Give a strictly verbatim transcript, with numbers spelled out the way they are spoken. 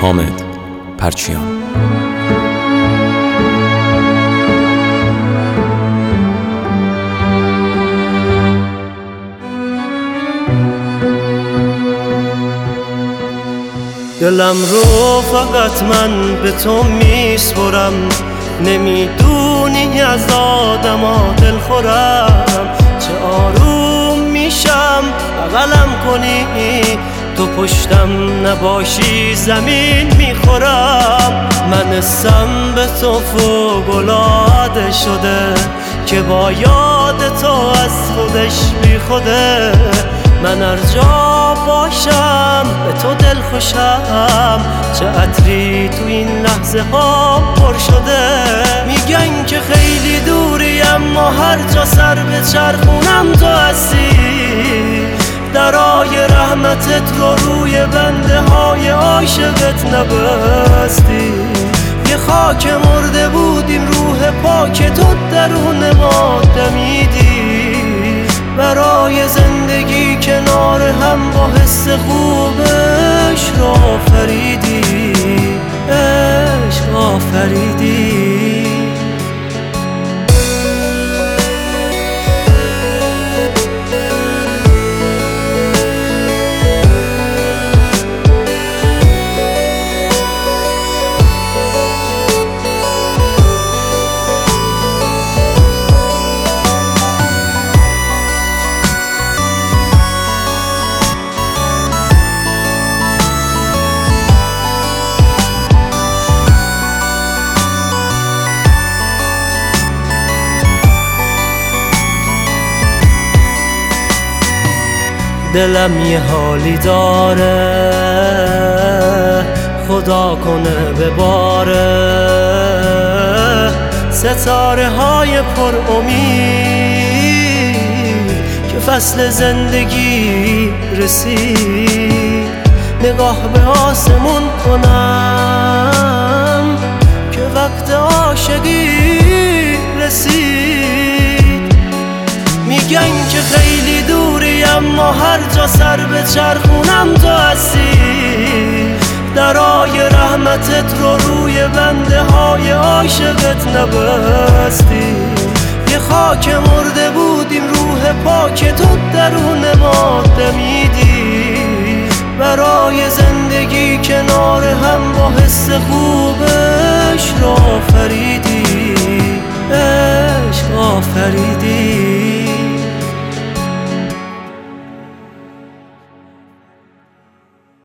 حامد پرچیان. دلم رو فقط من به تو میسپرم، نمیدونی از آدما دل خورم. چه آروم میشم بغلم کنی، تو پشتم نباشی زمین میخورم. من اسم به تو فوق‌العاده شده که با یاد تو از خودش بی خوده. من هر جا باشم به تو دل خوشم، چه عطری تو این لحظه ها پر شده. میگن که خیلی دوری اما هر جا سر به چرخونم تو هستی. درای رحمتت رو روی بنده های عاشقت نبستی. یه خاک مرده بودیم روح پاک تو درون ما دمیدی. برای زندگی کنار هم با حس خوبش را آفریدی، عشق آفریدی. دلم یه حالی داره، خدا کنه بباره. ستاره های پر امید که فصل زندگی رسید. نگاه به آسمون کنم که وقت عاشقی رسید. میگن که خیلی دوری اما هر جا سر به چرخونم تو هستی. درای رحمتت رو روی بنده های عاشقت نبستی. یه خاک مرده بودیم روح پاک تو درون ما دمیدی. برای زندگی کنار هم با حس خوبش را آفریدی، عشق آفریدی.